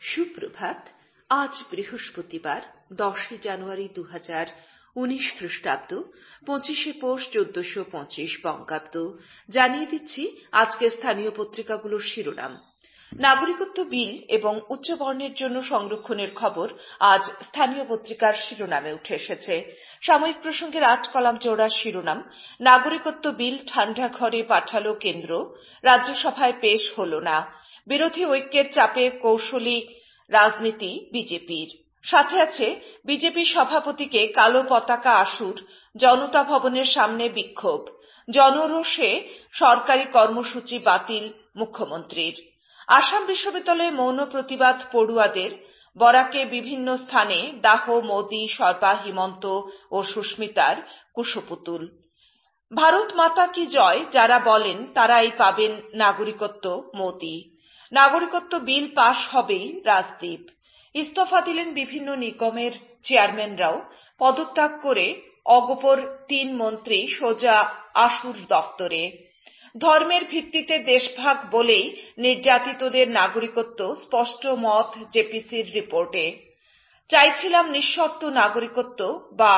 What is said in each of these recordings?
সুপ্রভাত। আজ বৃহস্পতিবার 10 জানুয়ারি 2019 খ্রিস্টাব্দ, 25 পৌষ 1425 বঙ্গাব্দ। জানিয়ে দিচ্ছি আজকের স্থানীয় পত্রিকাগুলোর শিরোনাম। নাগরিকত্ব বিল এবং উচ্চবর্ণের জন্য সংরক্ষণের খবর আজ স্থানীয় পত্রিকার শিরোনামে উঠে এসেছে। সাময়িক প্রসঙ্গের 8 কলাম জোড়া শিরোনাম। নাগরিকত্ব বিল ঠান্ডা ঘরে পাঠালো কেন্দ্র, রাজ্যসভায় পেশ হল না। বিরোধী ঐক্যের চাপে কৌশলী রাজনীতি বিজেপির। সাথে আছে বিজেপি সভাপতিকে কালো পতাকা আসুর, জনতা ভবনের সামনে বিক্ষোভ, জনরোষে সরকারি কর্মসূচি বাতিল মুখ্যমন্ত্রীর। আসাম বিশ্ববিদ্যালয়ে মৌন প্রতিবাদ পড়ুয়াদের, বরাকে বিভিন্ন স্থানে দাহ মোদি, শর্মা, হিমন্ত ও সুস্মিতার কুশপুতুল। ভারত মাতা কি জয় যারা বলেন তারাই পাবেন নাগরিকত্ব মোদি। নাগরিকত্ব বিল পাশ হবেই রাজদীপ। ইস্তফা দিলেন বিভিন্ন নিগমের চেয়ারম্যানরাও। পদত্যাগ করে অগোপর 3 মন্ত্রী সোজা আসুর দপ্তরে। ধর্মের ভিত্তিতে দেশভাগ বলেই নির্যাতিতদের নাগরিকত্ব, স্পষ্ট মত জেপিসির রিপোর্টে। চাইছিলাম নিঃশর্ত নাগরিকত্ব বা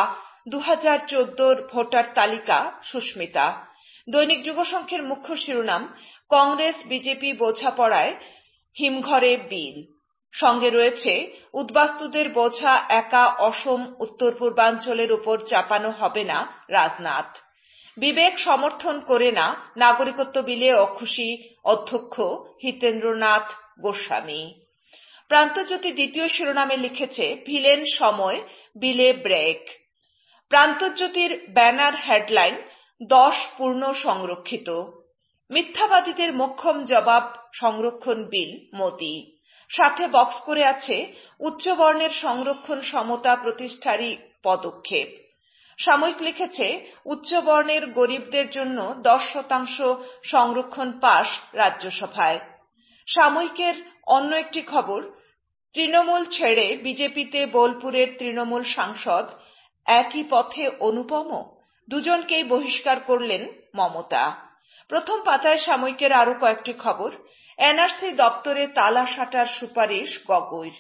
2014 ভোটার তালিকা, সুস্মিতা। দৈনিক যুবসংঘের মুখ্য শিরোনাম, কংগ্রেস বিজেপি বোঝাপড়ায় হিমঘরে বিল। সঙ্গে রয়েছে উদ্বাস্তুদের বোঝা একা অসম উত্তর পূর্বাঞ্চলের উপর চাপানো হবে না, রাজনাথ। বিবেক সমর্থন করে না নাগরিকত্ব বিলে অখুশি অধ্যক্ষ হিতেন্দ্রনাথ গোস্বামী। প্রান্তজ্যোতি দ্বিতীয় শিরোনামে লিখেছে, ভিলেন সময়, বিলে ব্রেক। প্রান্তজ্যোতির ব্যানার হেডলাইন, 10 পূর্ণ সংরক্ষিত। মিথ্যাবাদীদের মোক্ষম জবাব সংরক্ষণ বিল মোদি। সাথে বক্স করে আছে উচ্চবর্ণের সংরক্ষণ সমতা প্রতিষ্ঠারই পদক্ষেপ। সাময়িক লিখেছে, উচ্চবর্ণের গরিবদের জন্য 10% সংরক্ষণ পাশ রাজ্যসভায়। সাময়িকের অন্য একটি খবর, তৃণমূল ছেড়ে বিজেপিতে বোলপুরের তৃণমূল সাংসদ, একই পথে অনুপম। দুজনকেই বহিষ্কার করলেন মমতা। প্রথম পাতায় সাময়িকের আরো কয়েকটি খবর। এনআরসি দপ্তরে তালা সাটার সুপারিশ গগৈর।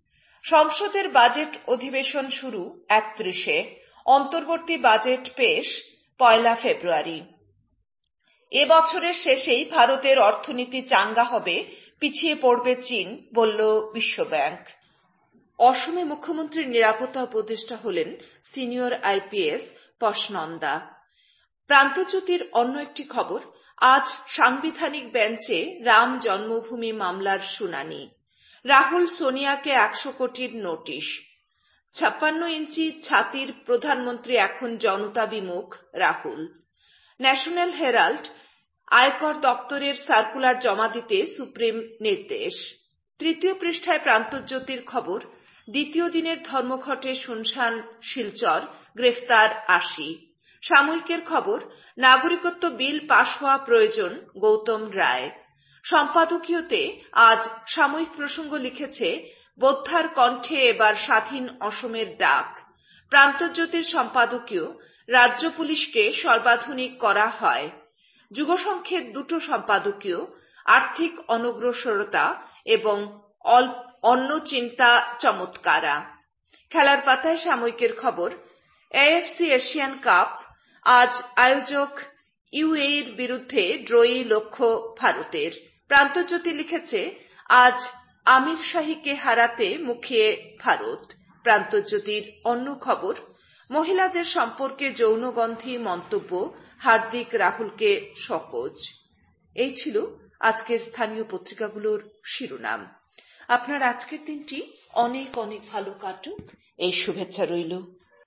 সংসদের বাজেট অধিবেশন শুরু 31-এ, অন্তর্বর্তী বাজেট পেশ 1 ফেব্রুয়ারি। এবছরের শেষেই ভারতের অর্থনীতি চাঙ্গা হবে, পিছিয়ে পড়বে চীন, বলল বিশ্বব্যাংক। অসমে মুখ্যমন্ত্রীর নিরাপত্তা উপদেষ্টা হলেন সিনিয়র আইপিএস পশনন্দা। প্রান্তজ্যোতির অন্য একটি খবর, আজ সাংবিধানিক বেঞ্চে রাম জন্মভূমি মামলার শুনানি। রাহুল সোনিয়াকে 100 কোটির নোটিশ। 56 ইঞ্চি ছাতির প্রধানমন্ত্রী এখন জনতা বিমুখ, রাহুল। ন্যাশনাল হেরাল্ড, আয়কর দপ্তরের সার্কুলার জমা দিতে সুপ্রিম নির্দেশ। তৃতীয় পৃষ্ঠায় প্রান্তজ্যোতির খবর, দ্বিতীয় দিনের ধর্মঘটে শুনশান শিলচর, গ্রেফতার 80। সাময়িকের খবর, নাগরিকত্ব বিল পাশ হওয়া প্রয়োজন, গৌতম রায়। সম্পাদকীয়তে আজ সাময়িক প্রসঙ্গ লিখেছে, বোদ্ধার কণ্ঠে এবার স্বাধীন অসমের ডাক। প্রান্তজ্যোতির সম্পাদকীয়, রাজ্য পুলিশকে সর্বাধুনিক করা হয়। যুগসংঘের 2 সম্পাদকীয়, আর্থিক অনগ্রসরতা এবং অন্য চিন্তা চমৎকারা। খেলার পাতায় সাময়িকের খবর, এএফসি এশিয়ান কাপ, আজ আয়োজক ইউএইর বিরুদ্ধে ড্রয়ি লক্ষ্য ভারতের। প্রান্তজ্যোতি লিখেছে, আজ আমির শাহীকে হারাতে মুখিয়ে ভারত। প্রান্তজ্যোতির অন্য খবর, মহিলাদের সম্পর্কে যৌনগন্ধি মন্তব্য, হার্দিক রাহুলকে শোকজ। এই ছিল আজকের স্থানীয় পত্রিকাগুলোর শিরোনাম। আপনার আজকের দিনটি অনেক অনেক ভালো কাটুক, এই শুভেচ্ছা রইল।